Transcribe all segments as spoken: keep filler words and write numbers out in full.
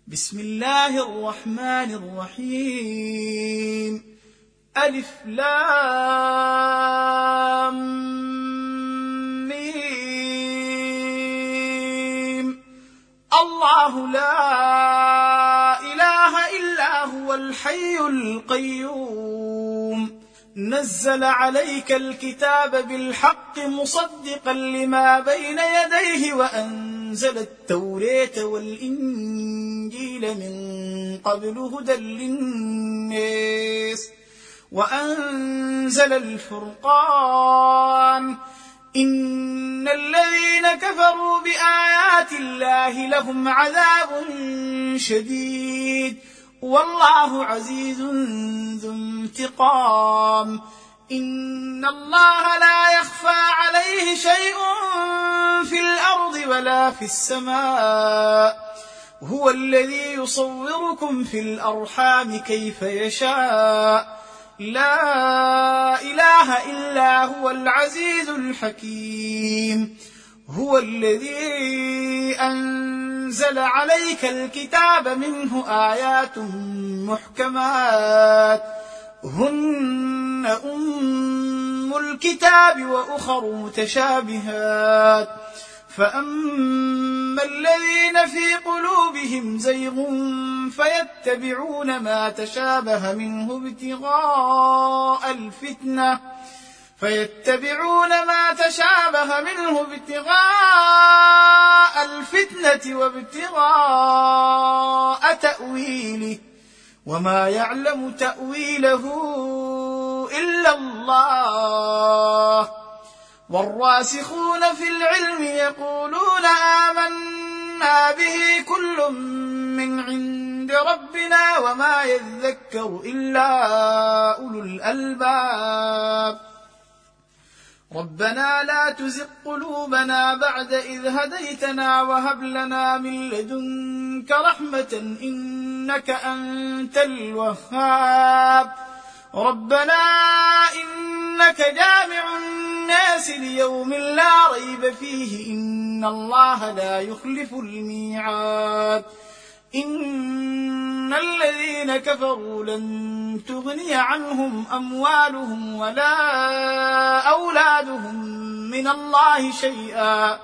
بسم الله الرحمن الرحيم. ألف لام ميم. الله لا إله إلا هو الحي القيوم، نزل عليك الكتاب بالحق مصدقا لما بين يديه وأنزل التوراة والإنجيل من قبل هدى للناس وأنزل الفرقان. إن الذين كفروا بآيات الله لهم عذاب شديد والله عزيز ذو انتقام. إن الله لا يخفى عليه شيء في الأرض ولا في السماء، هو الذي يصوركم في الأرحام كيف يشاء، لا إله إلا هو العزيز الحكيم. هو الذي أنزل عليك الكتاب منه آيات محكمات هن أم الكتاب وأخر متشابهات، فأما الذين في قلوبهم زيغ فيتبعون ما تشابه منه ابتغاء الفتنة فيتبعون ما تشابه منه ابتغاء الفتنة وابتغاء تأويله وما يعلم تأويله إلا الله. والراسخون في العلم يقولون آمنا به كل من عند ربنا وما يذكر إلا أولو الألباب. ربنا لا تزغ قلوبنا بعد إذ هديتنا وهب لنا من لدنك رحمة إنك أنت الوهاب. ربنا إنك جامع الناس ليوم لا ريب فيه إن الله لا يخلف الميعاد. إن الذين كفروا لن تغني عنهم أموالهم ولا أولادهم من الله شيئا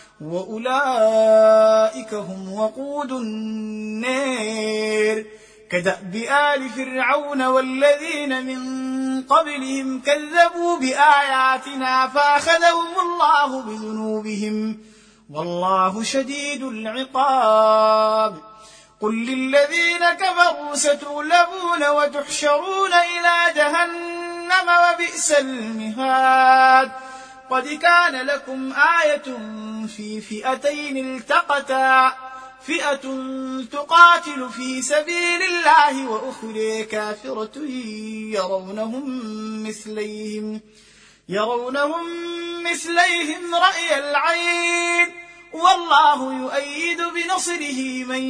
وأولئك هم وقود النار. كدأب آل فرعون والذين من قبلهم كذبوا بآياتنا فأخذهم الله بذنوبهم والله شديد العقاب. قل للذين كفروا ستغلبون وتحشرون إلى جهنم وبئس المهاد. قد كان لكم آية في فئتين التقتا، فئة تقاتل في سبيل الله وأخرى كافرة يرونهم مثليهم يرونهم مثليهم رأي العين والله يؤيد بنصره من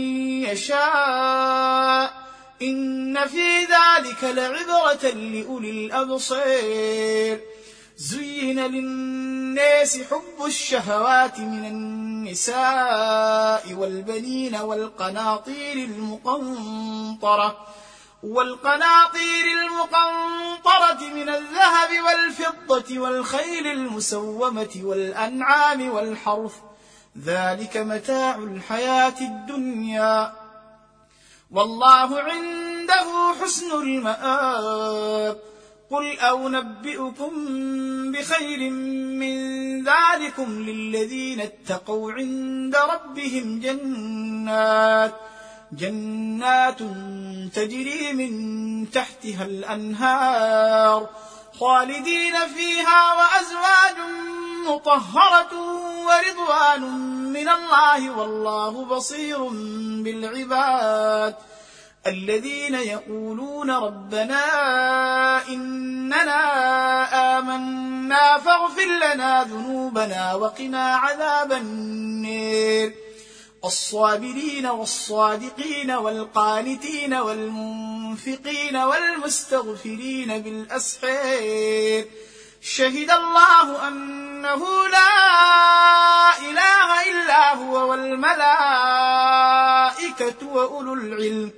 يشاء. إن في ذلك لعبرة لأولي الأبصار. زين للناس حب الشهوات من النساء والبنين والقناطير المقنطرة والقناطير المقنطرة من الذهب والفضة والخيل المسومة والأنعام والحرث، ذلك متاع الحياة الدنيا والله عنده حسن المآب. قل أنبئكم بخير من ذلكم للذين اتقوا عند ربهم جنات جنات تجري من تحتها الأنهار خالدين فيها وأزواج مطهرة ورضوان من الله والله بصير بالعباد. الذين يقولون ربنا إننا آمنا فاغفر لنا ذنوبنا وقنا عذاب النار. الصابرين والصادقين والقانتين والمنفقين والمستغفرين بالأسحار شهد الله أنه لا إله إلا هو والملائكة وأولو العلم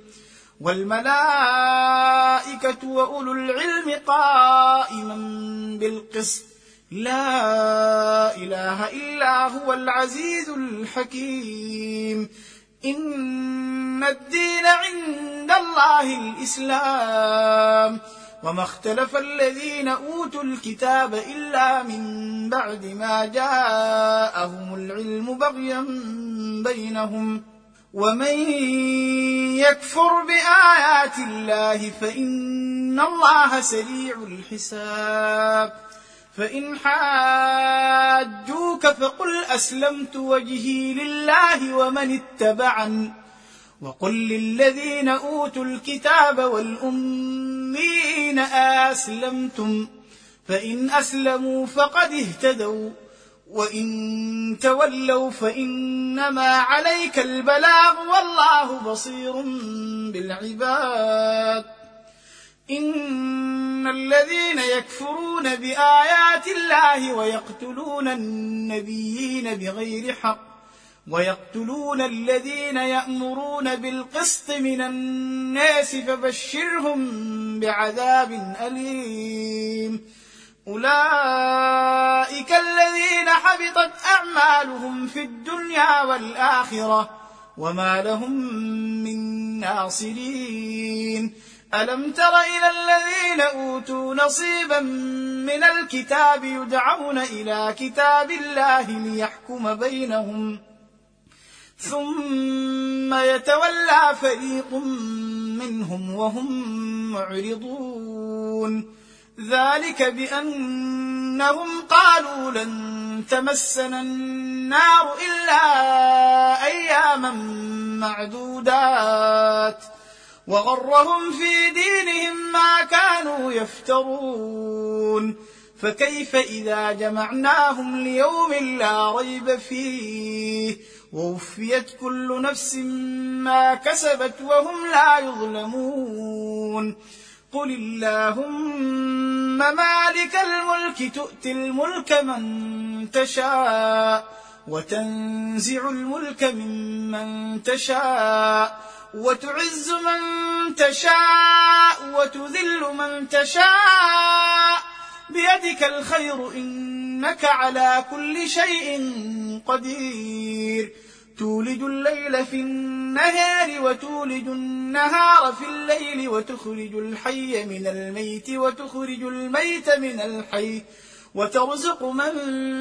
والملائكة وأولو العلم قائما بالقسط لا إله إلا هو العزيز الحكيم إن الدين عند الله الإسلام وما اختلف الذين أوتوا الكتاب إلا من بعد ما جاءهم العلم بغيا بينهم ومن يكفر بآيات الله فإن الله سريع الحساب فإن حاجوك فقل أسلمت وجهي لله ومن اتبعني وقل للذين أوتوا الكتاب والأمين أسلمتم فإن أسلموا فقد اهتدوا وإن تولوا فإنما عليك البلاغ والله بصير بالعباد إن الذين يكفرون بآيات الله ويقتلون النبيين بغير حق ويقتلون الذين يأمرون بالقسط من الناس فبشرهم بعذاب أليم أولئك الذين حبطت أعمالهم في الدنيا والآخرة وما لهم من ناصرين ألم تر إلى الذين أوتوا نصيبا من الكتاب يدعون إلى كتاب الله ليحكم بينهم ثم يتولى فريق منهم وهم معرضون ذلك بأنهم قالوا لن تمسنا النار إلا أياما معدودات وغرهم في دينهم ما كانوا يفترون فكيف إذا جمعناهم ليوم لا ريب فيه ووفيت كل نفس ما كسبت وهم لا يظلمون قل اللهم مالك الملك تؤتي الملك من تشاء وتنزع الملك ممن تشاء وتعز من تشاء وتذل من تشاء بيدك الخير إنك على كل شيء قدير تولج الليل في النهار وتولج النهار في الليل وتخرج الحي من الميت وتخرج الميت من الحي وترزق من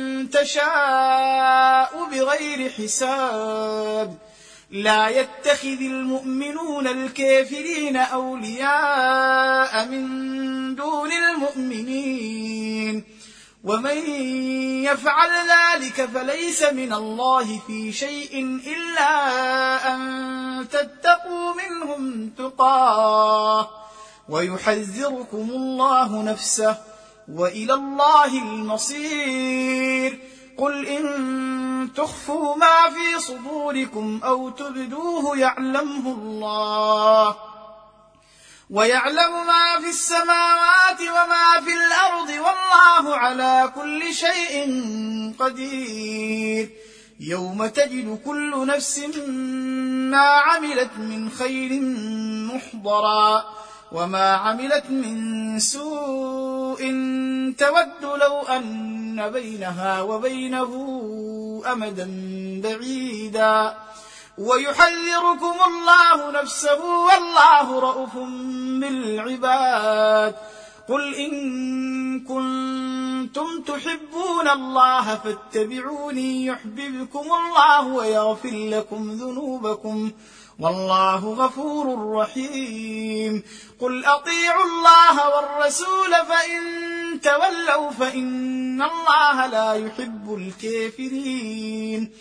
تشاء بغير حساب لا يتخذ المؤمنون الكافرين أولياء من دون المؤمنين ومن يفعل ذلك فليس من الله في شيء إلا أن تتقوا منهم تقاه ويحذركم الله نفسه وإلى الله المصير قل إن تخفوا ما في صدوركم أو تبدوه يعلمه الله ويعلم ما في السماوات وما في الأرض والله على كل شيء قدير يوم تجد كل نفس ما عملت من خير محضرا وما عملت من سوء تود لو أن بينها وبينه أمدا بعيدا ويحذركم الله نفسه والله رءوف بالعباد قل إن كنتم تحبون الله فاتبعوني يحببكم الله ويغفر لكم ذنوبكم والله غفور رحيم قل أطيعوا الله والرسول فإن تولوا فإن الله لا يحب الكافرين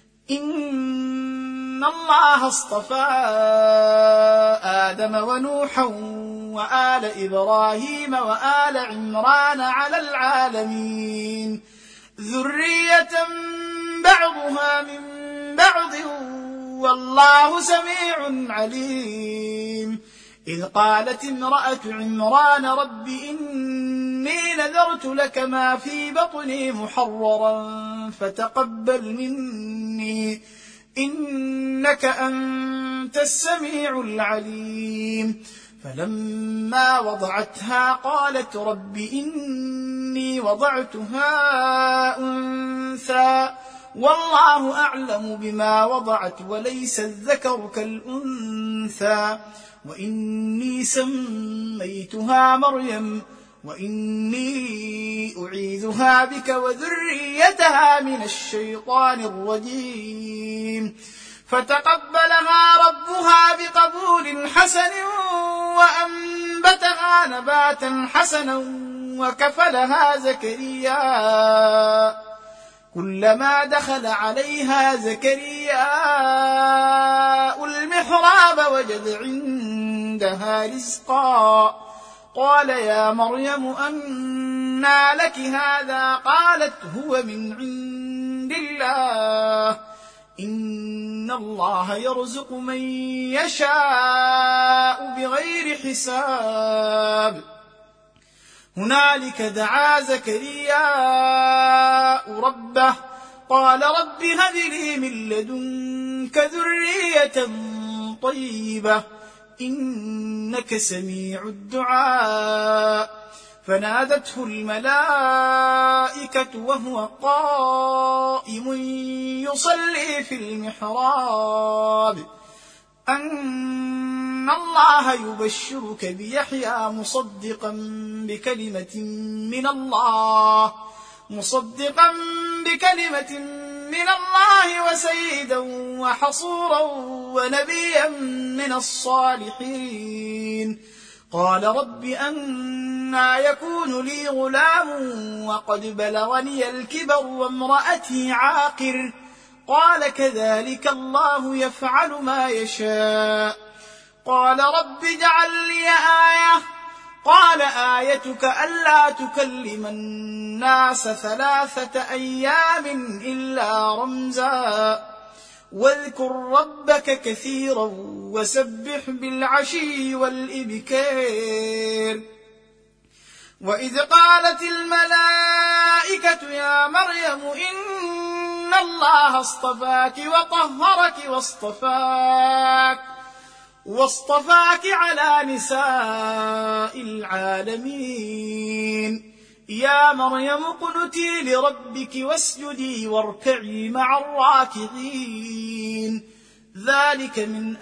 إن الله اصطفى آدم ونوحا وآل إبراهيم وآل عمران على العالمين ذرية بعضها من بعض والله سميع عليم إذ قالت امرأة عمران رب إني إني نذرت لك ما في بطني محررا فتقبل مني إنك أنت السميع العليم. فلما وضعتها قالت رب إني وضعتها أنثى والله أعلم بما وضعت وليس الذكر كالأنثى وإني سميتها مريم وإني أعيذها بك وذريتها من الشيطان الرجيم. فتقبلها ربها بقبول حسن وأنبتها نباتا حسنا وكفلها زكريا. كلما دخل عليها زكريا المحراب وجد عندها رزقا قال يا مريم أنى لك هذا قالت هو من عند الله إن الله يرزق من يشاء بغير حساب. هنالك دعا زكريا ربه قال رب هب لي من لدنك ذرية طيبة إنك سميع الدعاء. فنادته الملائكة وهو قائم يصلي في المحراب أن الله يبشرك بيحيى مصدقا بكلمة من الله مصدقا بكلمة من الله وسيدا وحصورا ونبيا من الصالحين. قال رب أنى يكون لي غلام وقد بلغني الكبر وامرأتي عاقر قال كذلك الله يفعل ما يشاء. قال رب اجعل لي آية قال آيتك ألا تكلم الناس ثلاثة أيام إلا رمزا واذكر ربك كثيرا وسبح بالعشي والإبكار. وإذ قالت الملائكة يا مريم إن الله اصطفاك وطهرك واصطفاك واصطفاك على نساء العالمين. يا مريم اقنتي لربك واسجدي واركعي مع الراكعين. ذلك من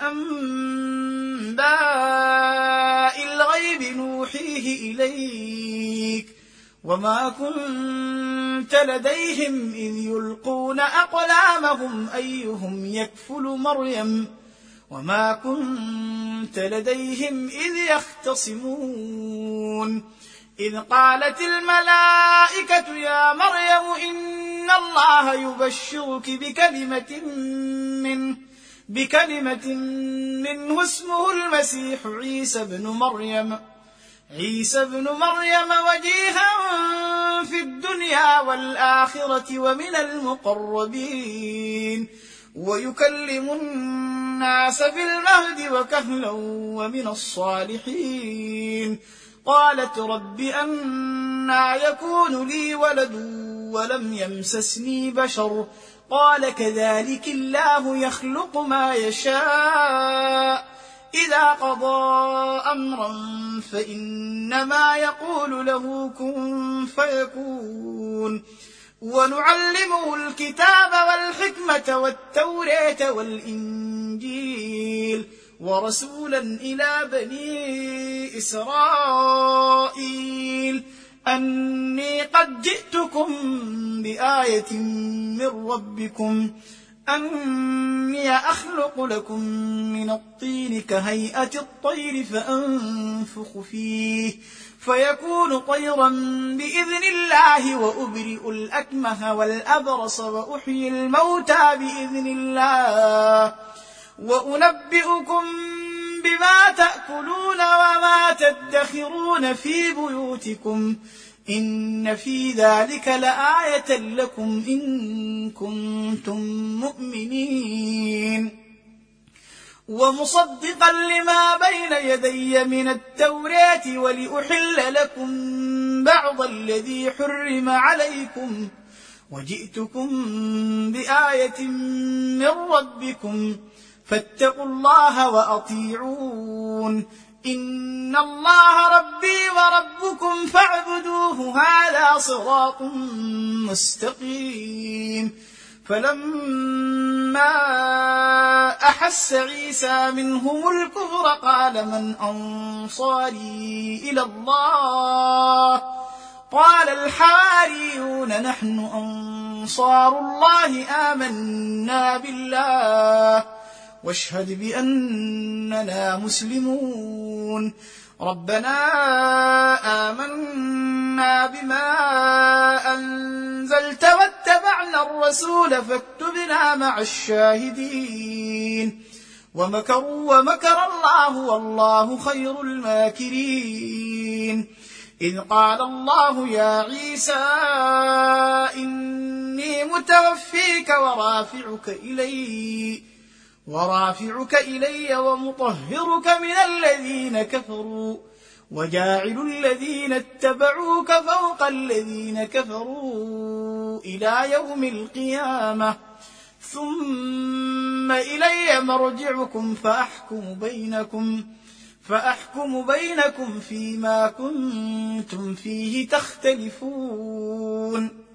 أنباء الغيب نوحيه إليك وما كنت لديهم إذ يلقون أقلامهم أيهم يكفل مريم وما كنت لديهم إذ يختصمون. إذ قالت الملائكة يا مريم إن الله يبشرك بكلمة منه بكلمة منه اسمه المسيح عيسى ابن مريم عيسى ابن مريم وجيها في الدنيا والآخرة ومن المقربين ويكلم الناس في المهد وكهلا ومن الصالحين. قالت رب أنى يكون لي ولد ولم يمسسني بشر قال كذلك الله يخلق ما يشاء إذا قضى أمرا فإنما يقول له كن فيكون. ونعلمه الكتاب والحكمة والتوراة والإنجيل ورسولا إلى بني إسرائيل أني قد جئتكم بآية من ربكم أني أخلق لكم من الطين كهيئة الطير فأنفخ فيه فيكون طيرا بإذن الله وأبرئ الأكمه والأبرص وأحيي الموتى بإذن الله وأنبئكم بما تأكلون وما تدخرون في بيوتكم إن في ذلك لآية لكم إن كنتم مؤمنين. ومصدقا لما بين يدي من التوراة ولأحل لكم بعض الذي حرم عليكم وجئتكم بآية من ربكم فاتقوا الله وأطيعون إن الله ربي وربكم فاعبدوه هذا صراط مستقيم. فلما أحس عيسى منهم الكفر قال من أنصاري إلى الله قال الحواريون نحن أنصار الله آمنا بالله واشهد بأننا مسلمون. ربنا آمنا بما أنزلت واتبعنا الرسول فاكتبنا مع الشاهدين. ومكروا ومكر الله والله خير الماكرين. إذ قال الله يا عيسى إني متوفيك ورافعك إلي ورافعك إلي ومطهرك من الذين كفروا وجاعل الذين اتبعوك فوق الذين كفروا إلى يوم القيامة ثم إلي مرجعكم فأحكم بينكم فأحكم بينكم فيما كنتم فيه تختلفون.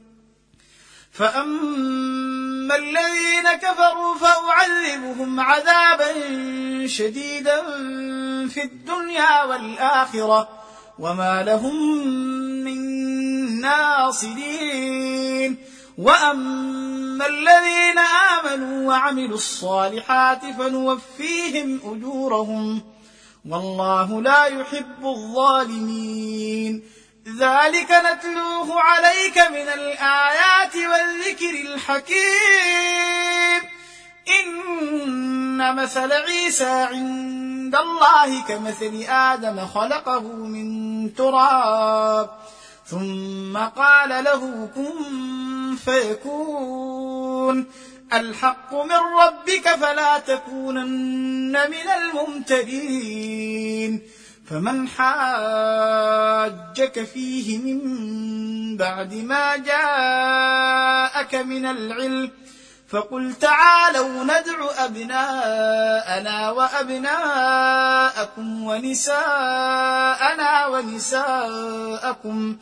فأما الذين كفروا فأعذبهم عذابا شديدا في الدنيا والآخرة وما لهم من ناصرين. وأما الذين آمنوا وعملوا الصالحات فنوفيهم أجورهم والله لا يحب الظالمين. ذلك نتلوه عليك من الآيات والذكر الحكيم. إن مثل عيسى عند الله كمثل آدم خلقه من تراب ثم قال له كن فيكون. الحق من ربك فلا تكونن من الممترين. فمن حاجك فيه من بعد ما جاءك من العلم فقل تعالوا ندع أبناءنا وأبناءكم ونساءنا ونساءكم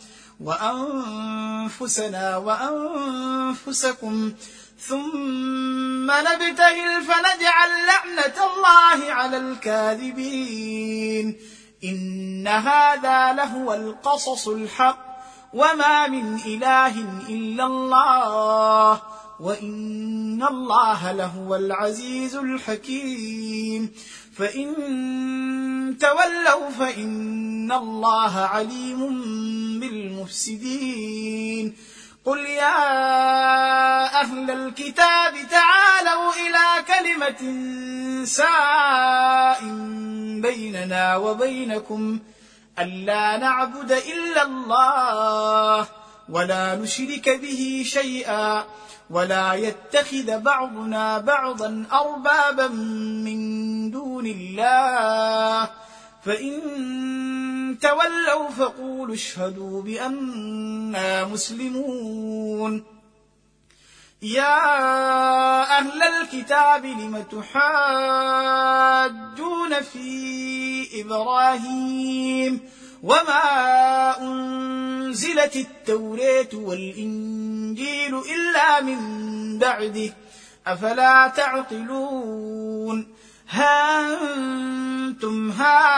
وأنفسنا وأنفسكم ثم نبتهل فنجعل لعنة الله على الكاذبين. إن هذا لهو القصص الحق وما من إله إلا الله وإن الله لهو العزيز الحكيم. فإن تولوا فإن الله عليم بالمفسدين. قل يا أهل الكتاب تعالوا إلى كلمة سواء بيننا وبينكم ألا نعبد إلا الله ولا نشرك به شيئا ولا يتخذ بعضنا بعضا أربابا من دون الله فإن تولوا فقولوا اشهدوا بأننا مسلمون. يا أهل الكتاب لم تحاجون في إبراهيم وما أنزلت التوراة والإنجيل إلا من بعده أفلا تعقلون. ها أنتم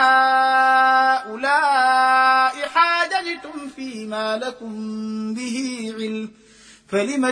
هؤلاء حاججتم فيما لكم به علم فلم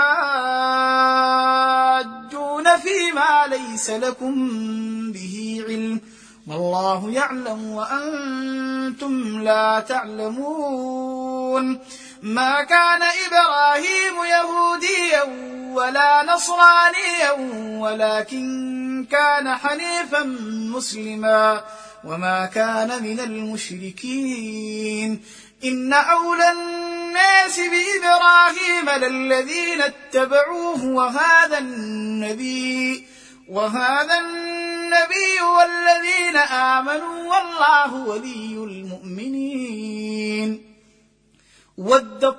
تحاجون فيما ليس لكم به علم والله يعلم وأنتم لا تعلمون. ما كان إبراهيم يهوديا ولا نصرانيا ولكن كان حنيفا مسلما وما كان من المشركين. إن أولى الناس بإبراهيم للذين اتبعوه وهذا النبي وهذا النبي والذين آمنوا والله ولي المؤمنين. ودت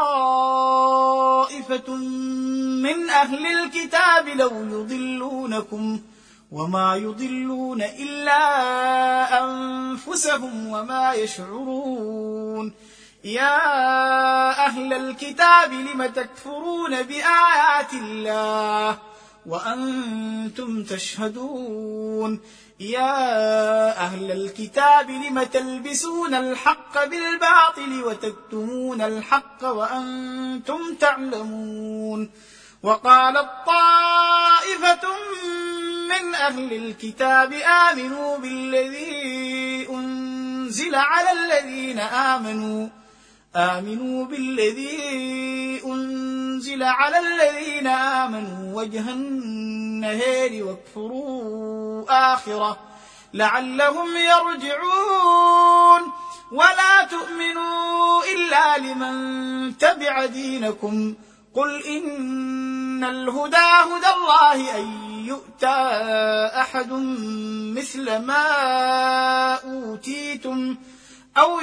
طائفة من أهل الكتاب لو يضلونكم وما يضلون إلا أنفسهم وما يشعرون يا أهل الكتاب لم تكفرون بآيات الله وأنتم تشهدون يا أهل الكتاب لم تلبسون الحق بالباطل وتكتمون الحق وأنتم تعلمون وقالت طائفة من أهل الكتاب آمنوا بالذي أنزل على الذين آمنوا آمنوا بالذي أنزل على الذين آمنوا وجه النهار واكفروا آخره لعلهم يرجعون ولا تؤمنوا إلا لمن تبع دينكم قل إن الهدى هدى الله أن يؤتى أحد مثل ما أوتيتم أو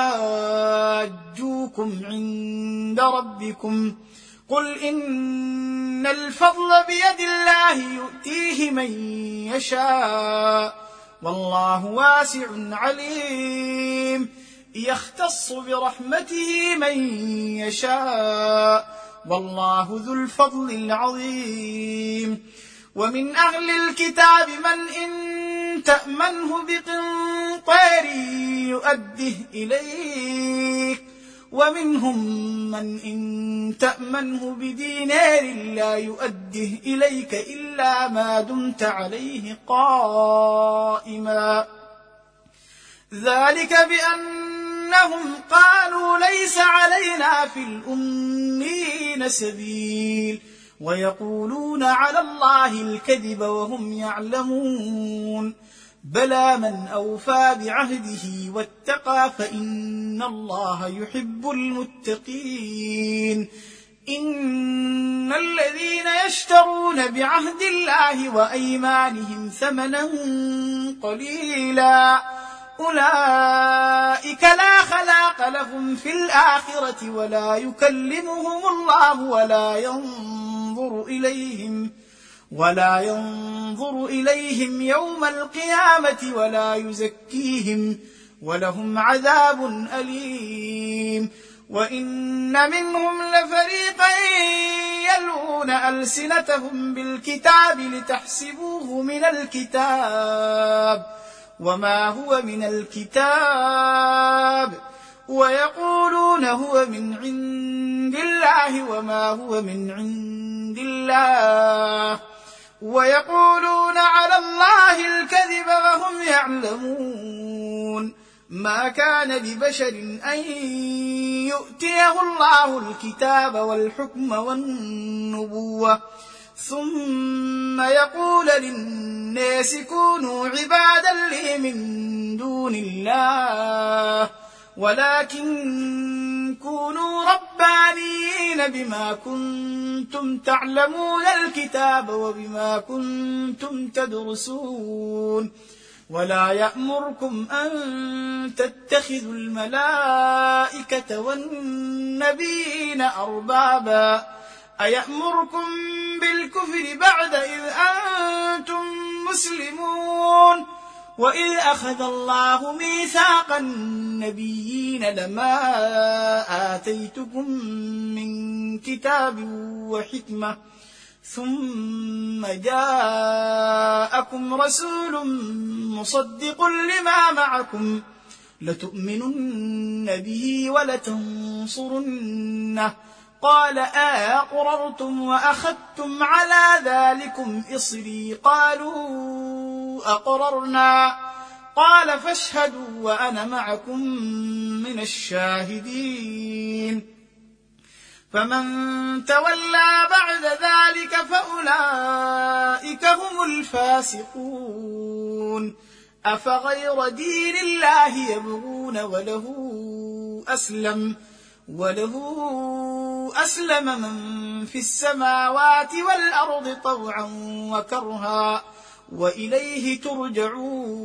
يحاجوكم عند ربكم قل إن الفضل بيد الله يؤتيه من يشاء والله واسع عليم يختص برحمته من يشاء والله ذو الفضل العظيم ومن أهل الكتاب من إن تأمنه بقنطار يؤده إليك ومنهم من إن تأمنه بدينار لا يؤده إليك إلا ما دمت عليه قائما ذلك بأنهم قالوا ليس علينا في الأمين سبيل ويقولون على الله الكذب وهم يعلمون بلى من أوفى بعهده واتقى فإن الله يحب المتقين إن الذين يشترون بعهد الله وأيمانهم ثمنا قليلا أولئك لا خلاق لهم في الآخرة ولا يكلمهم الله ولا ينظر إليهم ولا ينظر إليهم يوم القيامة ولا يزكيهم ولهم عذاب أليم وإن منهم لفريقا يلوون ألسنتهم بالكتاب لتحسبوه من الكتاب وما هو من الكتاب ويقولون هو من عند الله وما هو من عند الله ويقولون على الله الكذب وهم يعلمون ما كان لبشر أن يؤتيه الله الكتاب والحكم والنبوة ثم يقول للناس كونوا عبادا لي من دون الله ولكن كونوا ربانيين بما كنتم تعلمون الكتاب وبما كنتم تدرسون ولا يأمركم أن تتخذوا الملائكة والنبيين أربابا أيأمركم بالكفر بعد إذ أنتم مسلمون وإذ أخذ الله ميثاق النبيين لما آتيتكم من كتاب وحكمة ثم جاءكم رسول مصدق لما معكم لتؤمنن به ولتنصرنه قال أأقررتم وأخذتم على ذلكم إصري قالوا أقررنا قال فاشهدوا وأنا معكم من الشاهدين فمن تولى بعد ذلك فأولئك هم الفاسقون أفغير دين الله يبغون وله أسلم وله أسلم من في السماوات والأرض طوعا وكرها وإليه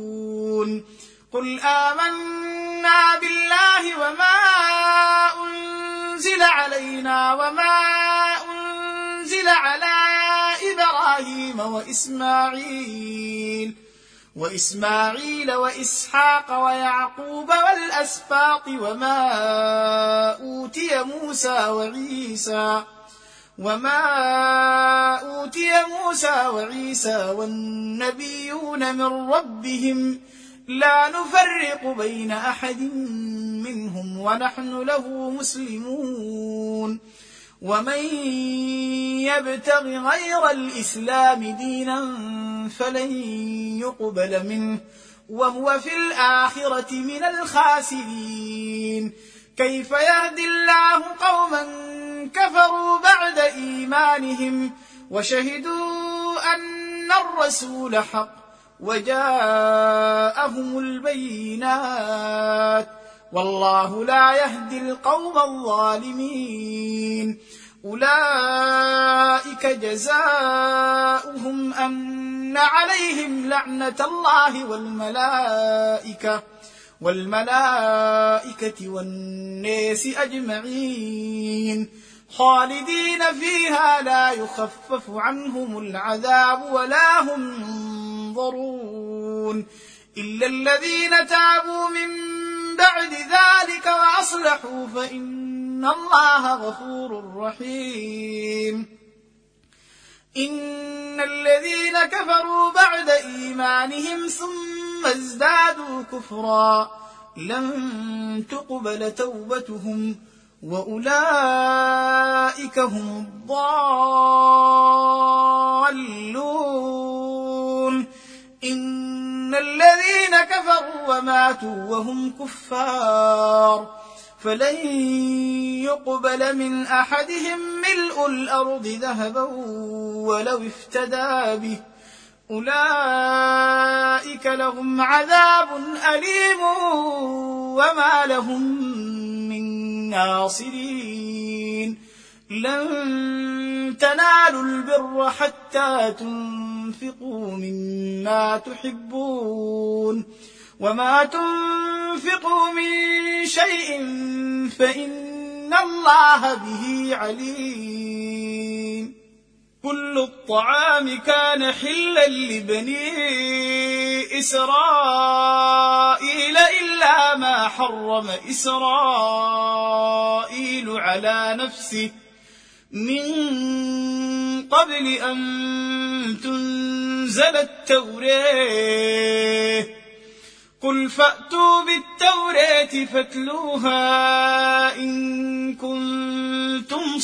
ترجعون قل آمنا بالله وما أنزل أنزل علينا وما أنزل على إبراهيم وإسماعيل وإسماعيل وإسحاق ويعقوب والأسباط وما أوتي موسى وعيسى وما أوتي موسى وعيسى والنبيون من ربهم لا نفرق بين أحد منهم ونحن له مسلمون ومن يبتغ غير الإسلام دينا فلن يقبل منه وهو في الآخرة من الخاسرين. كيف يهدي الله قوما كفروا بعد إيمانهم وشهدوا أن الرسول حق وجاءهم البينات والله لا يهدي القوم الظالمين. أولئك جزاؤهم أن عليهم لعنة الله والملائكة والملائكة والناس أجمعين خالدين فيها لا يخفف عنهم العذاب ولا هم ينظرون إلا الذين تابوا من بعد ذلك وأصلحوا فإن الله غفور رحيم. إن الذين كفروا بعد إيمانهم ثم ازدادوا كفرا لن تقبل توبتهم وأولئك هم الضالون. إن الذين كفروا وماتوا وهم كفار فلن يقبل من أحدهم ملء الأرض ذهبا ولو افتدى به أولئك لهم عذاب أليم وما لهم من ناصرين. لن تنالوا البر حتى تنفقوا مما تحبون وما تنفقوا من شيء فإن الله به عليم. كل الطعام كان حلا لبني إسرائيل إلا ما حرم إسرائيل على نفسه من قبل أن تنزل التوراة قل فأتوا بالتوراة فاتلوها إن كنتم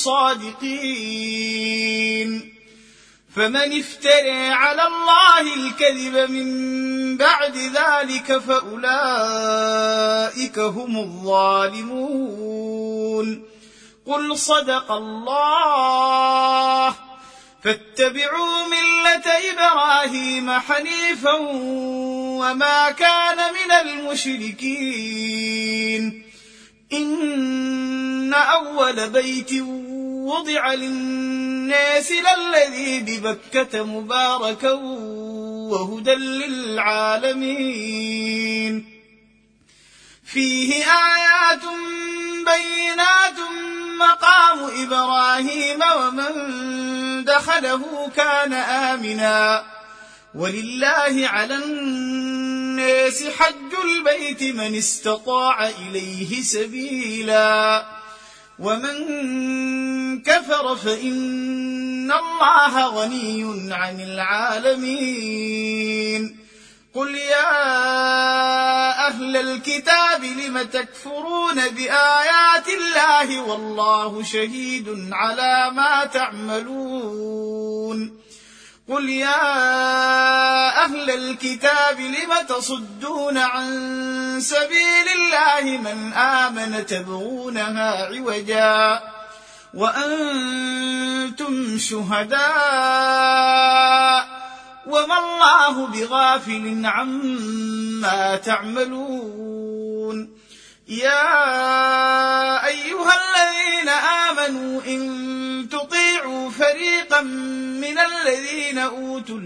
صادقين. فمن افترى على الله الكذب من بعد ذلك فأولئك هم الظالمون. قل صدق الله فاتبعوا ملة إبراهيم حنيفا وما كان من المشركين. إن أول بيت وضع للناس للذي ببكة مباركا وهدى للعالمين فيه آيات بينات مقام إبراهيم ومن دخله كان آمنا ولله على الناس حج البيت من استطاع إليه سبيلا ومن كفر فإن الله غني عن العالمين. قل يا أهل الكتاب لم تكفرون بآيات الله والله شهيد على ما تعملون. قل يا أهل الكتاب لم تصدون عن سبيل الله من آمن تبغونها عوجا وأنتم شهداء وما الله بغافل عما تعملون. يا أيها الذين آمنوا إن تطيعوا فريقا من الذين أوتوا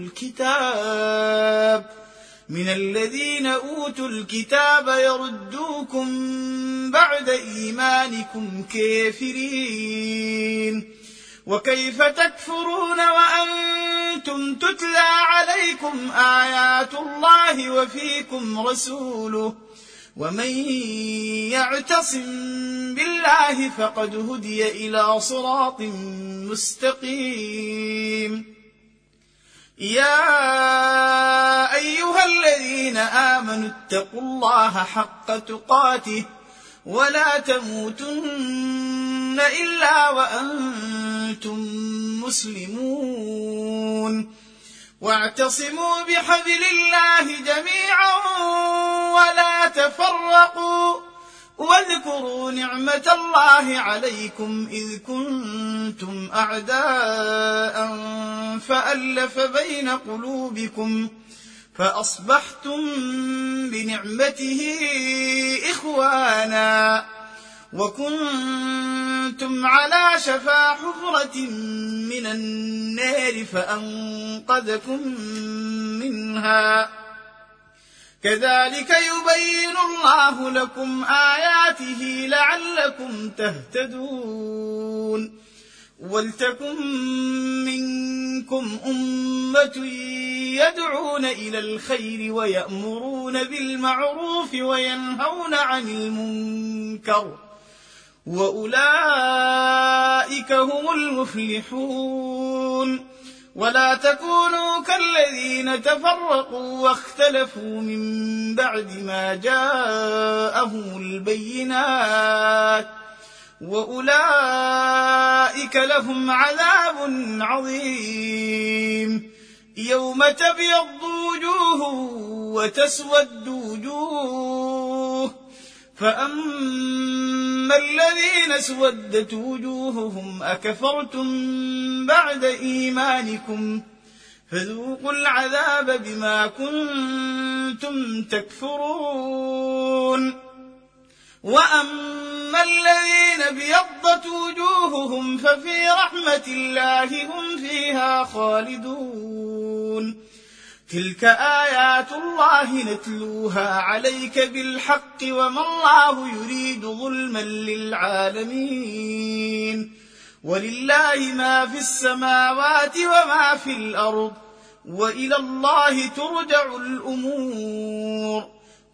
الكتاب من الذين أوتوا الكتاب يردوكم بعد إيمانكم كافرين. وكيف تكفرون وأنتم تتلى عليكم آيات الله وفيكم رسوله ومن يعتصم بالله فقد هدي إلى صراط مستقيم. يا أيها الذين آمنوا اتقوا الله حق تقاته ولا تموتن إلا وأنتم مسلمون. واعتصموا بحبل الله جميعا ولا تفرقوا واذكروا نعمة الله عليكم إذ كنتم أعداء فألف بين قلوبكم فأصبحتم بنعمته إخوانا وكنتم على شفا حفرة من النار فأنقذكم منها. كذلك يبين الله لكم آياته لعلكم تهتدون. ولتكن منكم أمة يدعون إلى الخير ويأمرون بالمعروف وينهون عن المنكر وأولئك هم المفلحون. ولا تكونوا كالذين تفرقوا واختلفوا من بعد ما جاءهم البينات وأولئك لهم عذاب عظيم. يوم تبيض وجوه وتسود وجوه فأما الذين اسودت وجوههم أكفرتم بعد إيمانكم فذوقوا العذاب بما كنتم تكفرون. وأما الذين ابيضت وجوههم ففي رحمة الله هم فيها خالدون. تلك آيات الله نتلوها عليك بالحق وما الله يريد ظلما للعالمين. ولله ما في السماوات وما في الأرض وإلى الله ترجع الأمور.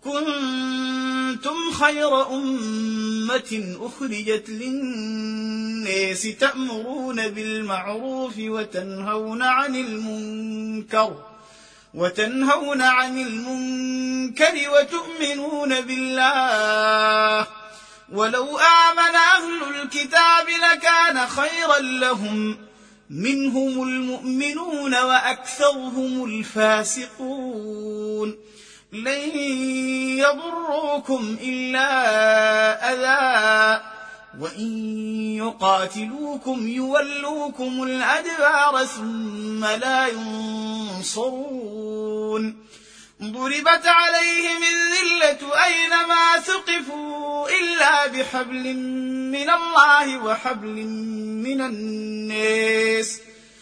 كنتم خير أمة أخرجت للناس تأمرون بالمعروف وتنهون عن المنكر وتنهون عن المنكر وتؤمنون بالله. ولو آمن أهل الكتاب لكان خيرا لهم منهم المؤمنون وأكثرهم الفاسقون. لن يضروكم إلا أذى وإن يقاتلوكم يولوكم الأدبار ثم لا ينصرون. ضربت عليهم الذلة أينما ثقفوا إلا بحبل من الله وحبل من الناس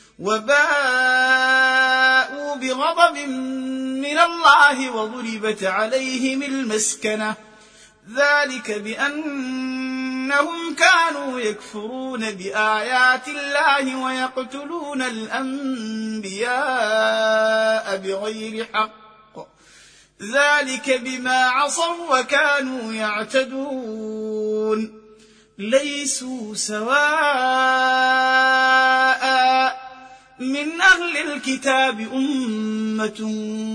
وباءوا بغضب من الله وضربت عليهم المسكنة ذلك بأنهم كانوا يكفرون بآيات الله ويقتلون الأنبياء بغير حق ذلك بما عصوا وكانوا يعتدون. ليسوا سواء من أهل الكتاب أمة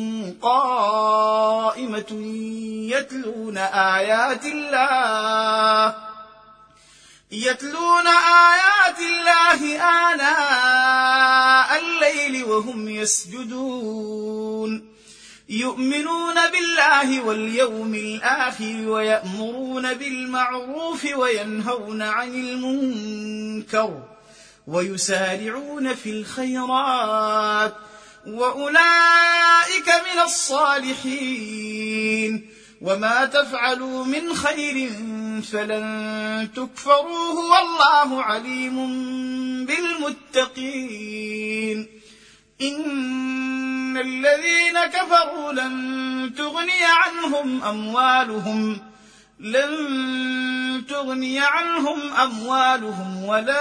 قائمة يتلون آيات الله يتلون آيات الله آناء الليل وهم يسجدون يؤمنون بالله واليوم الآخر ويأمرون بالمعروف وينهون عن المنكر ويسارعون في الخيرات وأولئك من الصالحين. وما تفعلوا من خير فلن تكفروه والله عليم بالمتقين. إن الذين كفروا لن تغني عنهم أموالهم لن تغني عنهم أموالهم ولا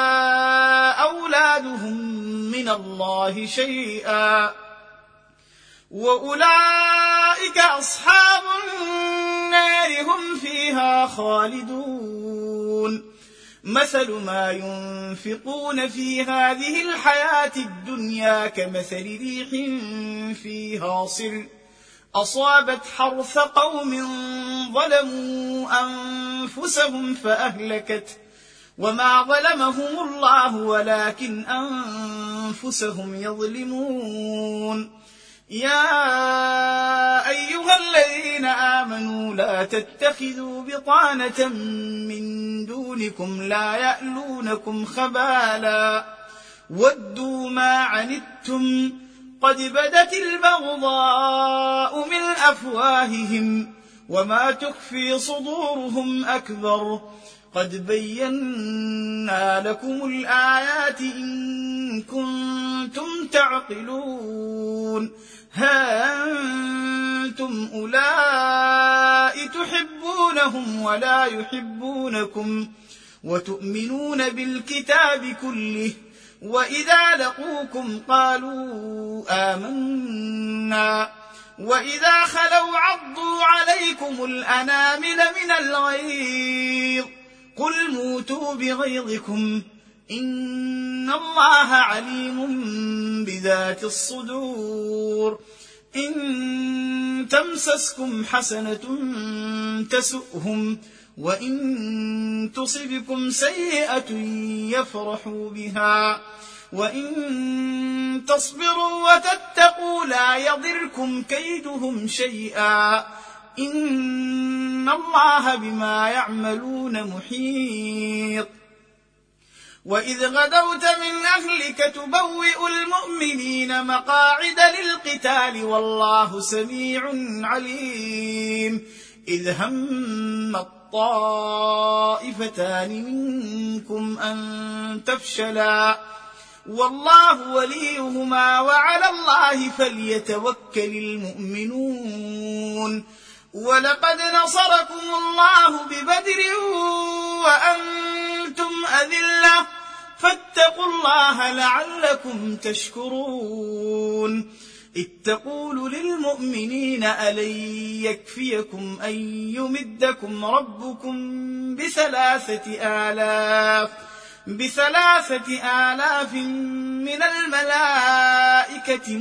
أولادهم من الله شيئا وأولئك أصحاب النار هم فيها خالدون مثل ما ينفقون في هذه الحياة الدنيا كمثل ريح فيها صر أصابت حرث قوم ظلموا أنفسهم فأهلكت وما ظلمهم الله ولكن أنفسهم يظلمون يا أيها الذين آمنوا لا تتخذوا بطانة من دونكم لا يألونكم خبالا ودوا ما عنتم قد بدت البغضاء من أفواههم وما تخفي صدورهم أكبر قد بينا لكم الآيات إن كنتم تعقلون ها أنتم أولئك تحبونهم ولا يحبونكم وتؤمنون بالكتاب كله وإذا لقوكم قالوا آمنا وإذا خلوا عضوا عليكم الأنامل من الغيظ قل موتوا بغيظكم إن الله عليم بذات الصدور إن تمسسكم حسنة تسؤهم وإن تصبكم سيئة يفرحوا بها وإن تصبروا وتتقوا لا يضركم كيدهم شيئا إن الله بما يعملون محيط وإذ غدوت من أهلك تبوئ المؤمنين مقاعد للقتال والله سميع عليم إذ هم الطائفتان منكم أن تفشلا والله وليهما وعلى الله فليتوكل المؤمنون ولقد نصركم الله ببدر وأنتم أذلة فاتقوا الله لعلكم تشكرون إذ تقول للمؤمنين ألن يكفيكم أن يمدكم ربكم بثلاثة آلاف بثلاثة آلاف من الملائكة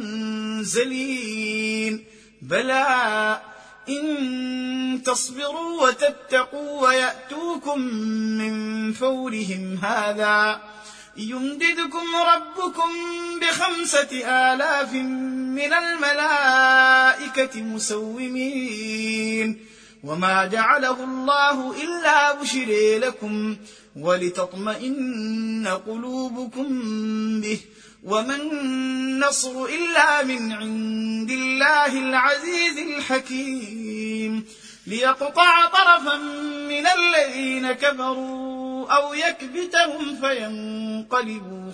منزلين بلى إن تصبروا وتتقوا ويأتوكم من فورهم هذا يمددكم ربكم بخمسة آلاف من الملائكة مسومين وما جعله الله إلا بشرى لكم ولتطمئن قلوبكم به وما النصر إلا من عند الله العزيز الحكيم ليقطع طرفا من الذين كفروا أو يكبتهم فينقلبوا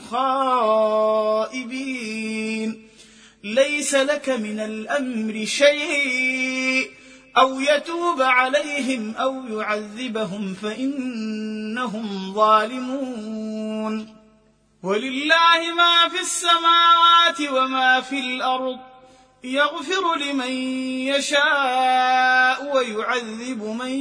خائبين ليس لك من الأمر شيء أو يتوب عليهم أو يعذبهم فإنهم ظالمون ولله ما في السماوات وما في الأرض يغفر لمن يشاء ويعذب من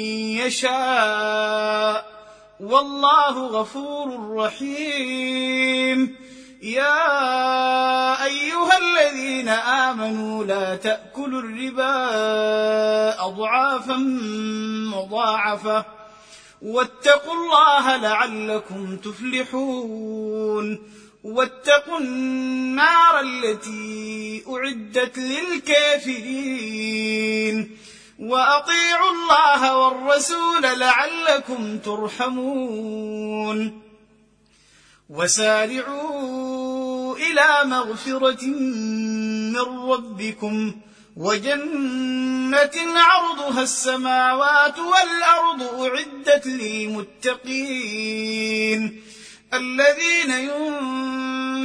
يشاء والله غفور رحيم يا أيها الذين آمنوا لا تأكلوا الربا أضعافا مضاعفة واتقوا الله لعلكم تفلحون واتقوا النار التي أعدت للكافرين وأطيعوا الله والرسول لعلكم ترحمون وسارعوا إلى مغفرة من ربكم وجنة عرضها السماوات والأرض أعدت للمتقين الذين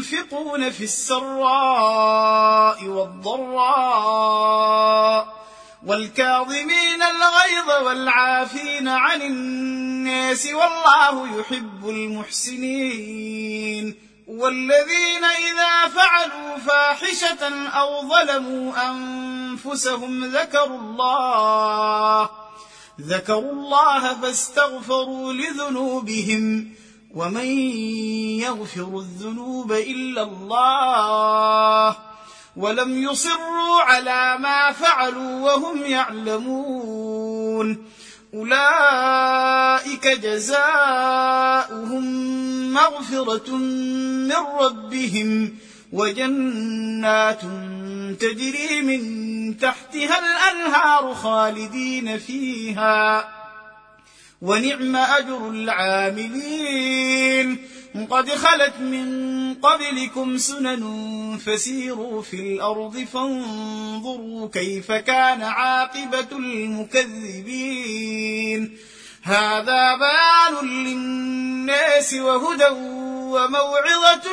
ينفقون في السراء والضراء والكاظمين الغيظ والعافين عن الناس والله يحب المحسنين والذين إذا فعلوا فاحشة أو ظلموا أنفسهم ذكروا الله ذكروا الله فاستغفروا لذنوبهم ومن يغفر الذنوب إلا الله ولم يصروا على ما فعلوا وهم يعلمون أولئك جزاؤهم مغفرة من ربهم وجنات تجري من تحتها الأنهار خالدين فيها ونعم أجر العاملين قد خلت من قبلكم سنن فسيروا في الأرض فانظروا كيف كان عاقبة المكذبين هذا بيان للناس وهدى وموعظة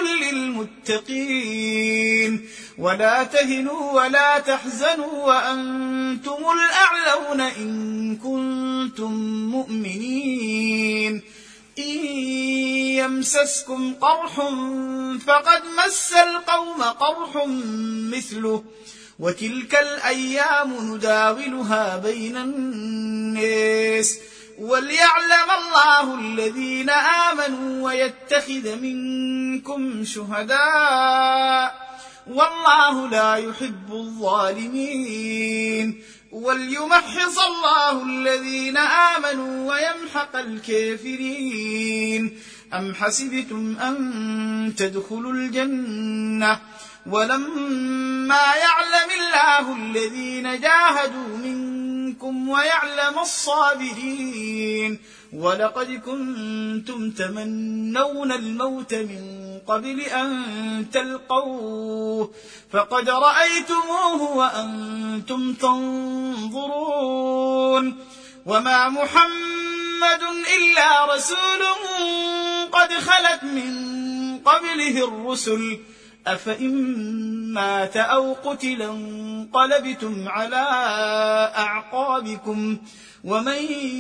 للمتقين ولا تهنوا ولا تحزنوا وأنتم الأعلون إن كنتم مؤمنين إن يمسسكم قرح فقد مس القوم قرح مثله وتلك الأيام نداولها بين الناس وليعلم الله الذين آمنوا ويتخذ منكم شهداء والله لا يحب الظالمين وليمحص الله الذين آمنوا ويمحق الكافرين أم حسبتم أن تدخلوا الجنة ولما يعلم الله الذين جاهدوا منكم ويعلم الصابرين ولقد كنتم تمنون الموت من قبل أن تلقوه فقد رأيتموه وأنتم تنظرون وما محمد إلا رسول قد خلت من قبله الرسل أفإن مات أو قتل انقلبتم على أعقابكم ومن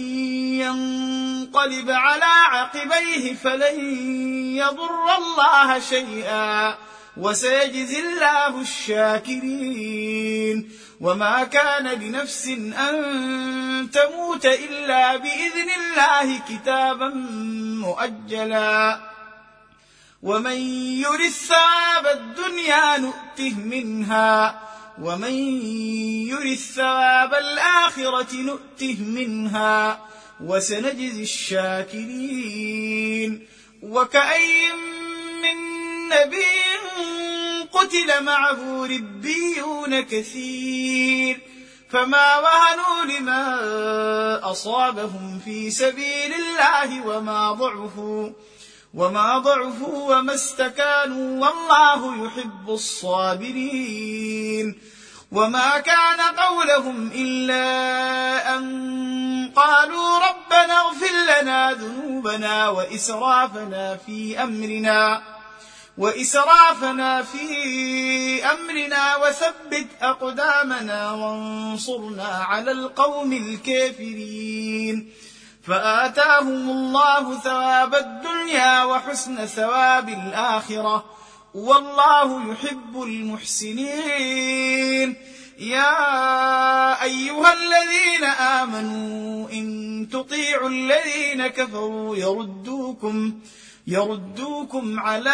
ينقلب على عقبيه فلن يضر الله شيئا وسيجزي الله الشاكرين وما كان لنفس أن تموت إلا بإذن الله كتابا مؤجلا ومن يرد ثواب الدنيا نؤته منها ومن يرد ثواب الآخرة نؤته منها وسنجزي الشاكرين وكأي من نبي قتل معه ربيون كثير فما وهنوا لما أصابهم في سبيل الله وما ضعفوا وما ضعفوا وما استكانوا والله يحب الصابرين وما كان قولهم إلا أن قالوا ربنا اغفر لنا ذنوبنا وإسرافنا في أمرنا وإسرافنا في أمرنا وثبت أقدامنا وانصرنا على القوم الكافرين فآتاهم الله ثواب الدنيا وحسن ثواب الآخرة والله يحب المحسنين يا أيها الذين آمنوا إن تطيعوا الذين كفروا يردوكم يردوكم على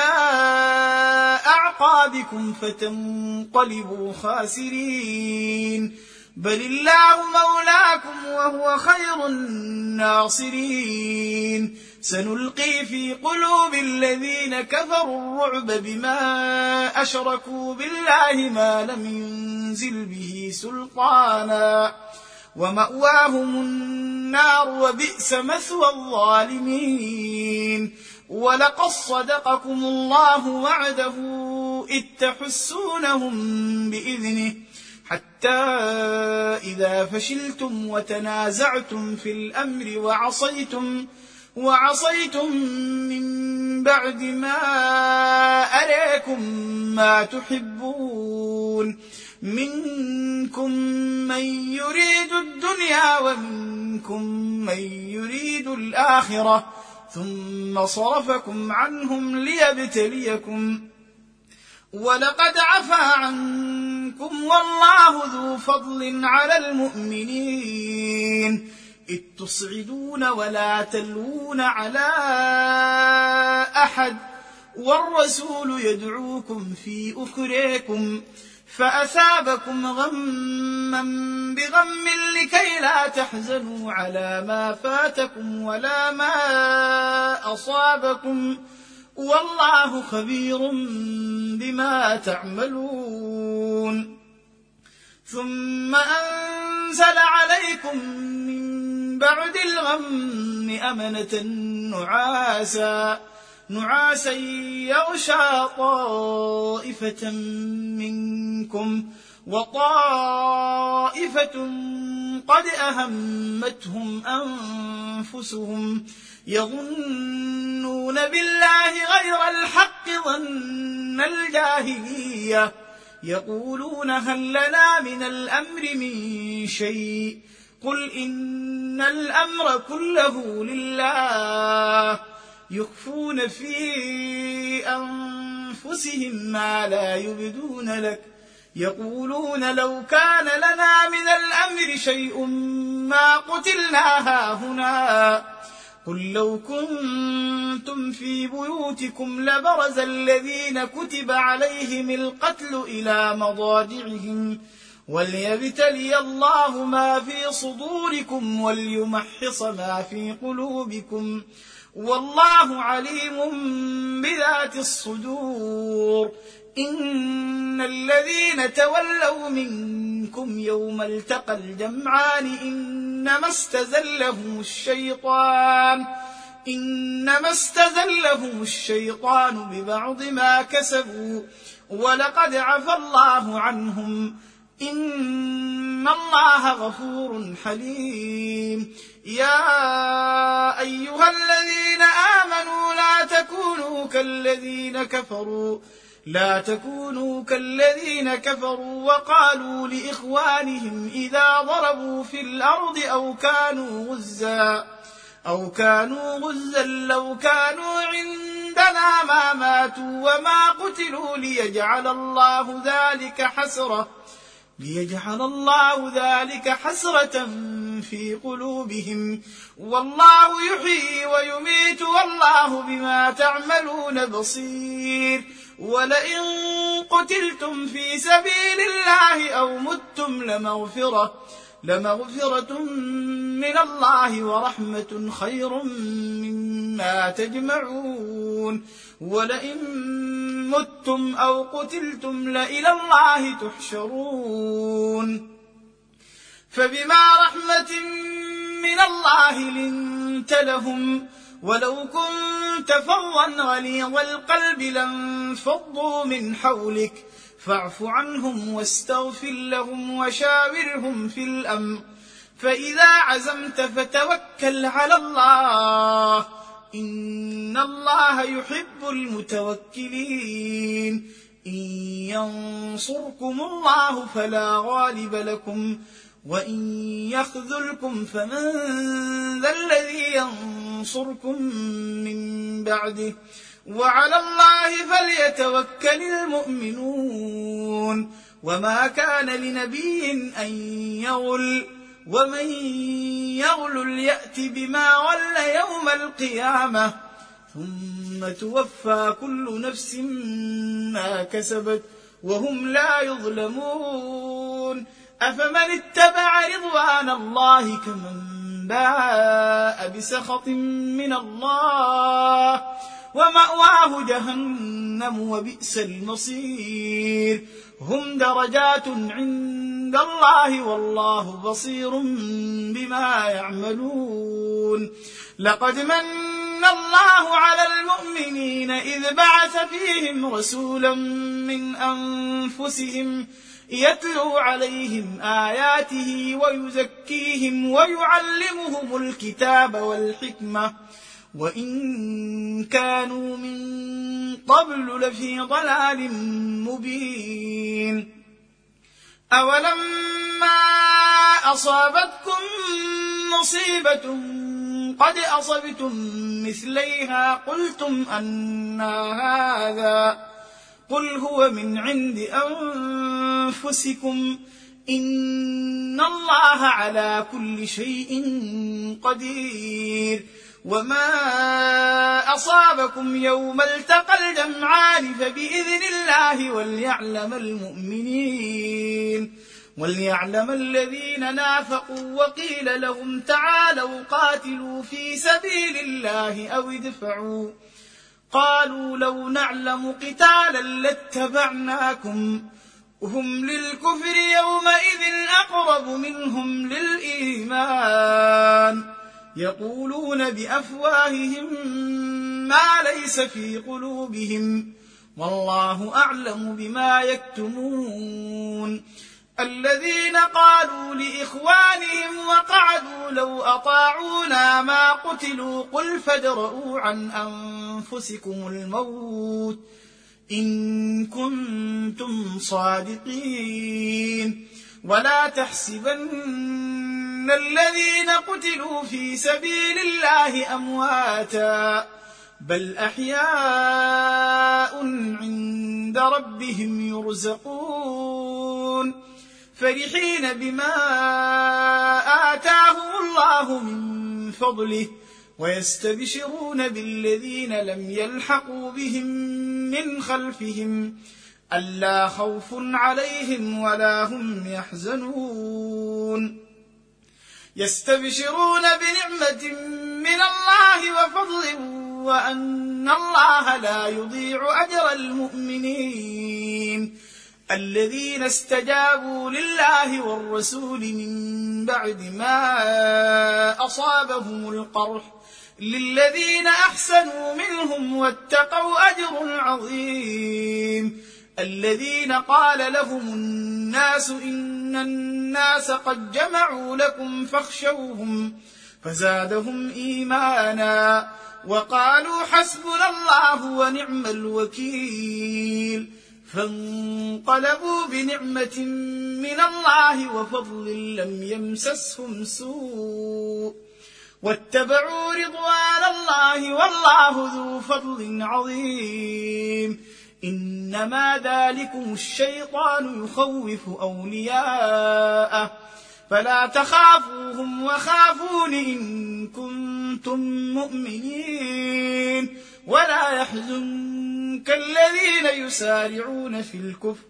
أعقابكم فتنقلبوا خاسرين بل الله مولاكم وهو خير الناصرين سنلقي في قلوب الذين كفروا الرعب بما أشركوا بالله ما لم ينزل به سلطانا ومأواهم النار وبئس مثوى الظالمين ولقد صدقكم الله وعده إذ تحسونهم بإذنه حتى إذا فشلتم وتنازعتم في الأمر وعصيتم وعصيتم من بعد ما أراكم ما تحبون منكم من يريد الدنيا ومنكم من يريد الآخرة ثم صرفكم عنهم ليبتليكم ولقد عفا عنكم والله ذو فضل على المؤمنين إذ تصعدون ولا تلوون على أحد والرسول يدعوكم في أخريكم فأثابكم غما بغم لكي لا تحزنوا على ما فاتكم ولا ما أصابكم والله خبير بما تعملون ثم أنزل عليكم من بعد الغم أمنة نعاسا نعاسا يغشى طائفة منكم وطائفة قد أهمتهم أنفسهم يظنون بالله غير الحق ظن الجاهلية يقولون هل لنا من الأمر من شيء قل إن الأمر كله لله يخفون في أنفسهم ما لا يبدون لك يقولون لو كان لنا من الأمر شيء ما قتلنا هاهنا قل لو كنتم في بيوتكم لبرز الذين كتب عليهم القتل إلى مضاجعهم وليبتلي الله ما في صدوركم وليمحص ما في قلوبكم والله عليم بذات الصدور إن الذين تولوا منكم يوم التقى الجمعان إنما استزلهم الشيطان إنما استزلهم الشيطان ببعض ما كسبوا ولقد عفى الله عنهم إن الله غفور حليم يا أيها الذين آمنوا لا تكونوا كالذين كفروا لا تكونوا كالذين كفروا وقالوا لإخوانهم إذا ضربوا في الأرض أو كانوا غزا أو كانوا غزا لو كانوا عندنا ما ماتوا وما قتلوا ليجعل الله ذلك حسرة ليجعل الله ذلك حسرة في قلوبهم والله يحيي ويميت والله بما تعملون بصير ولئن قتلتم في سبيل الله أو متم لمغفرة لمغفرة من الله ورحمة خير مما تجمعون ولئن متم أو قتلتم لإلى الله تحشرون فبما رحمة من الله لنت لهم ولو كنت فظا غليظ القلب لانفضوا من حولك فاعف عنهم واستغفر لهم وشاورهم في الأمر فإذا عزمت فتوكل على الله إن الله يحب المتوكلين إن ينصركم الله فلا غالب لكم وإن يخذلكم فمن ذا الذي ينصركم من بعده وعلى الله فليتوكل المؤمنون وما كان لنبي أن يغل ومن يغل يأت بما غل يوم القيامة ثم توفى كل نفس ما كسبت وهم لا يظلمون أفمن اتبع رضوان الله كمن باء بسخط من الله ومأواه جهنم وبئس المصير هم درجات عند الله والله بصير بما يعملون لقد من الله على المؤمنين إذ بعث فيهم رسولا من أنفسهم يتلو عليهم آياته ويزكيهم ويعلمهم الكتاب والحكمة وإن كانوا من قبل لفي ضلال مبين أولما أصابتكم مصيبة قد أصبتم مثليها قلتم أنى هذا قل هو من عند أنفسكم إن الله على كل شيء قدير وما أصابكم يوم التقى الجمعان فبإذن الله وليعلم المؤمنين وليعلم الذين نافقوا وقيل لهم تعالوا قاتلوا في سبيل الله أو ادفعوا قالوا لو نعلم قتالا لاتبعناكم هم للكفر يومئذ أقرب منهم للإيمان يقولون بأفواههم ما ليس في قلوبهم والله أعلم بما يكتمون الذين قالوا لإخوانهم وقعدوا لو أطاعونا ما قتلوا قل فادرءوا عن أنفسكم الموت إن كنتم صادقين ولا تحسبن الذين قتلوا في سبيل الله أمواتا بل أحياء عند ربهم يرزقون فرحين بما آتاهم الله من فضله ويستبشرون بالذين لم يلحقوا بهم من خلفهم ألا خوف عليهم ولا هم يحزنون يستبشرون بنعمة من الله وفضل وأن الله لا يضيع أجر المؤمنين الذين استجابوا لله والرسول من بعد ما أصابهم القرح للذين أحسنوا منهم واتقوا أجر عظيم الذين قال لهم الناس إن الناس قد جمعوا لكم فاخشوهم فزادهم إيمانا وقالوا حسبنا الله ونعم الوكيل فانقلبوا بنعمة من الله وفضل لم يمسسهم سوء واتبعوا رضوان الله والله ذو فضل عظيم إنما ذلكم الشيطان يخوف أولياءه فلا تخافوهم وخافون إن كنتم مؤمنين ولا يحزنك الذين يسارعون في الكفر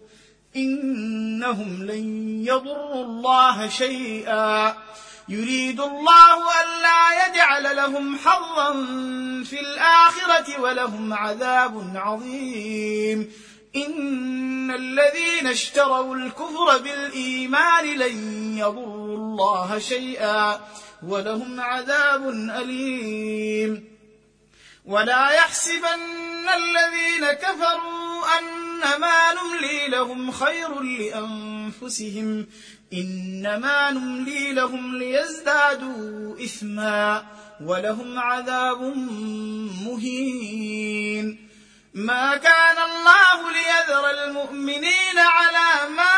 إنهم لن يضروا الله شيئا يريد الله ألا يجعل لهم حظا في الآخرة ولهم عذاب عظيم إن الذين اشتروا الكفر بالإيمان لن يضروا الله شيئا ولهم عذاب أليم ولا يحسبن الذين كفروا أنما نملي لهم خير لأنفسهم إنما نملي لهم ليزدادوا إثما ولهم عذاب مهين ما كان الله ليذر المؤمنين على ما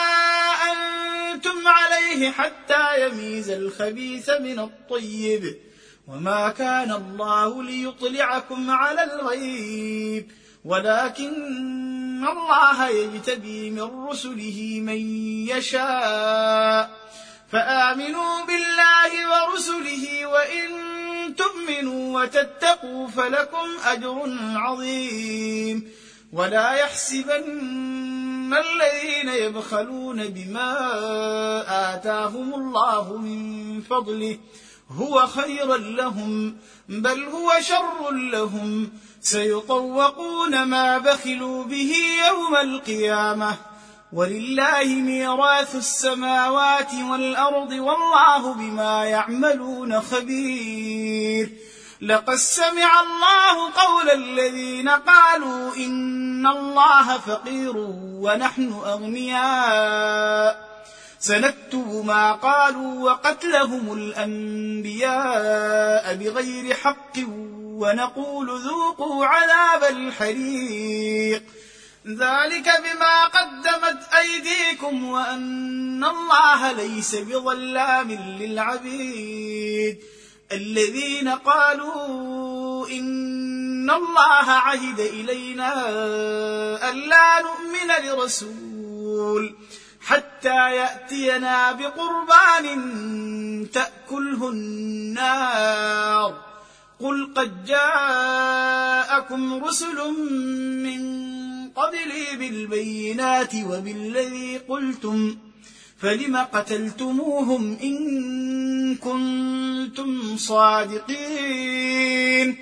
أنتم عليه حتى يميز الخبيث من الطيب وما كان الله ليطلعكم على الغيب ولكن الله يجتبي من رسله من يشاء فآمنوا بالله ورسله وإن تؤمنوا وتتقوا فلكم أجر عظيم ولا يحسبن الذين يبخلون بما آتاهم الله من فضله هو خيرا لهم بل هو شر لهم سيطوقون ما بخلوا به يوم القيامة ولله ميراث السماوات والأرض والله بما يعملون خبير لقد سمع الله قول الذين قالوا إن الله فقير ونحن أغنياء سنكتب ما قالوا وقتلهم الأنبياء بغير حق ونقول ذوقوا عذاب الحريق ذلك بما قدمت أيديكم وأن الله ليس بظلام للعبيد. الذين قالوا إن الله عهد إلينا ألا نؤمن لرسول حتى يأتينا بقربان تأكله النار قل قد جاءكم رسل من قبلي بالبينات وبالذي قلتم فلم قتلتموهم إن كنتم صادقين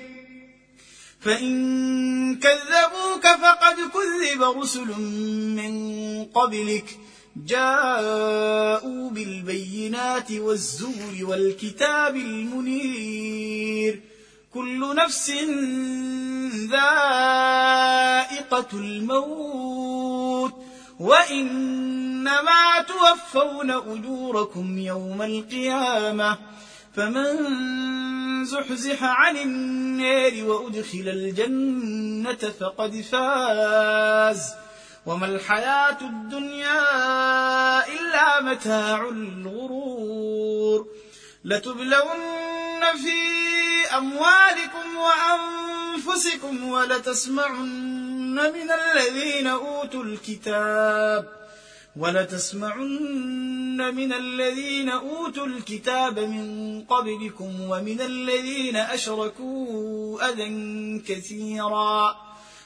فإن كذبوك فقد كذب رسل من قبلك جاءوا بالبينات والزور والكتاب المنير كل نفس ذائقة الموت وإنما توفون أجوركم يوم القيامة فمن زحزح عن النار وأدخل الجنة فقد فاز وما الحياة الدنيا إلا متاع الغرور. لتبلون في أموالكم وأنفسكم ولتسمعن من الذين أوتوا الكتاب ولتسمعن من الذين أوتوا الكتاب من قبلكم ومن الذين أشركوا أذى كثيرا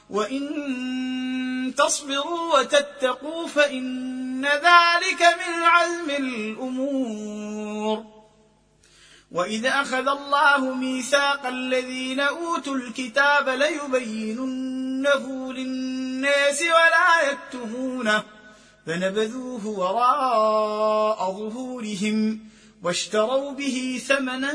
وإن تصبروا وتتقوا فإن ذلك من عزم الأمور. وإذ أخذ الله ميثاق الذين أوتوا الكتاب ليبيننه للناس ولا يكتمونه فنبذوه وراء ظهورهم واشتروا به ثمنا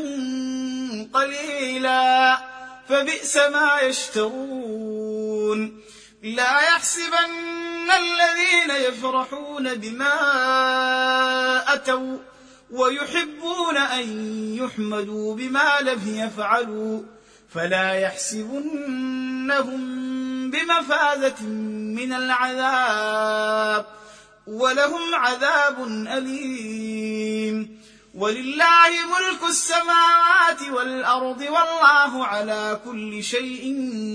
قليلا فبئس ما يشترون. لا يحسبن الذين يفرحون بما أتوا ويحبون أن يحمدوا بما لم يفعلوا فلا يحسبنهم بمفازة من العذاب ولهم عذاب أليم. ولله ملك السماوات والأرض والله على كل شيء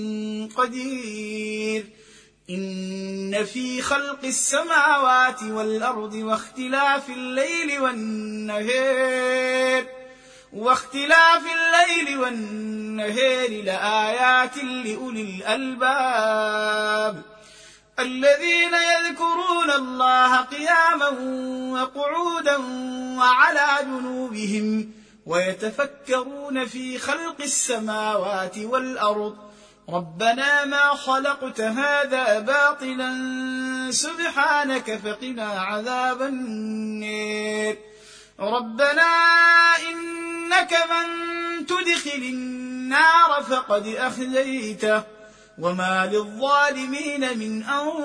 قدير. إن في خلق السماوات والأرض واختلاف الليل والنهار واختلاف الليل والنهار لآيات لأولي الألباب الذين يذكرون الله قياما وقعودا وعلى جنوبهم ويتفكرون في خلق السماوات والأرض ربنا ما خلقت هذا باطلا سبحانك فقنا عذاب النار. ربنا إنك من تدخل النار فقد أخزيته وما للظالمين من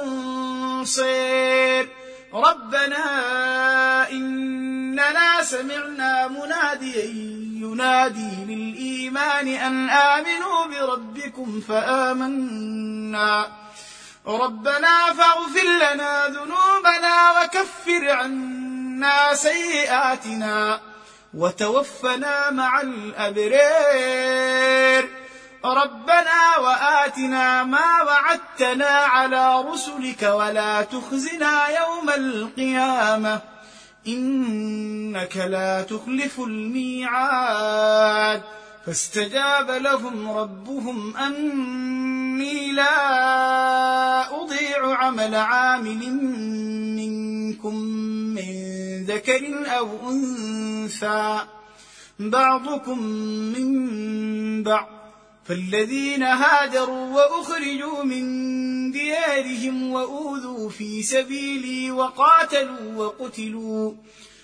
أنصير. ربنا إننا سمعنا مناديا ينادي للإيمان أن آمنوا بربكم فآمنا ربنا فاغفر لنا ذنوبنا وكفر عنا سيئاتنا وتوفنا مع الأبرار. ربنا وآتنا ما وعدتنا على رسلك ولا تخزنا يوم القيامة إنك لا تخلف الميعاد. فاستجاب لهم ربهم أني لا أضيع عمل عامل منكم من ذكر أو أنثى بعضكم من بعض فالذين هاجروا وأخرجوا من ديارهم وأوذوا في سبيلي وقاتلوا وقتلوا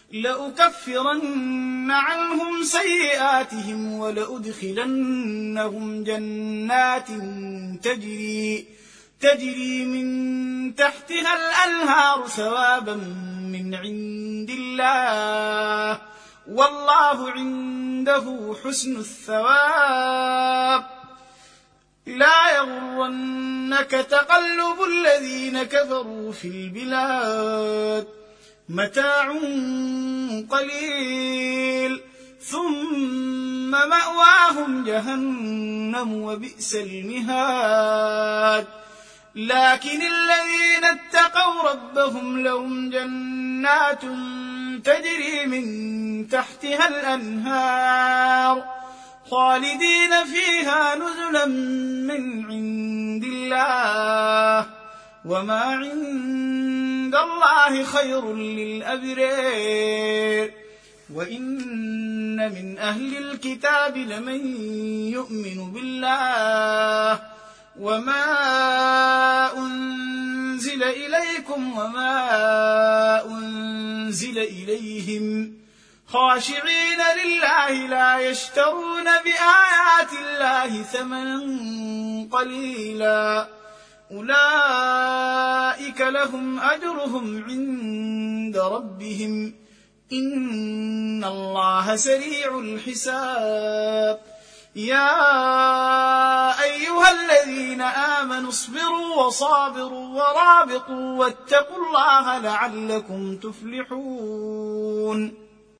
لأكفرن عنهم سيئاتهم ولأدخلنهم جنات تجري تجري من تحتها الأنهار ثوابا من عند الله والله عنده حسن الثواب. لا يغرنك تقلب الذين كفروا في البلاد متاع قليل ثم مأواهم جهنم وبئس المهاد لكن الذين اتقوا ربهم لهم جنات تجري من تحتها الأنهار خالدين فيها نزلا من عند الله وما عند الله خير للأبرار وإن من أهل الكتاب لمن يؤمن بالله وما أنزل إليكم وما أنزل إليهم خاشعين لله لا يشترون بآيات الله ثمنا قليلا أولئك لهم أجرهم عند ربهم إن الله سريع الحساب يا أيها الذين آمنوا اصبروا وصابروا ورابطوا واتقوا الله لعلكم تفلحون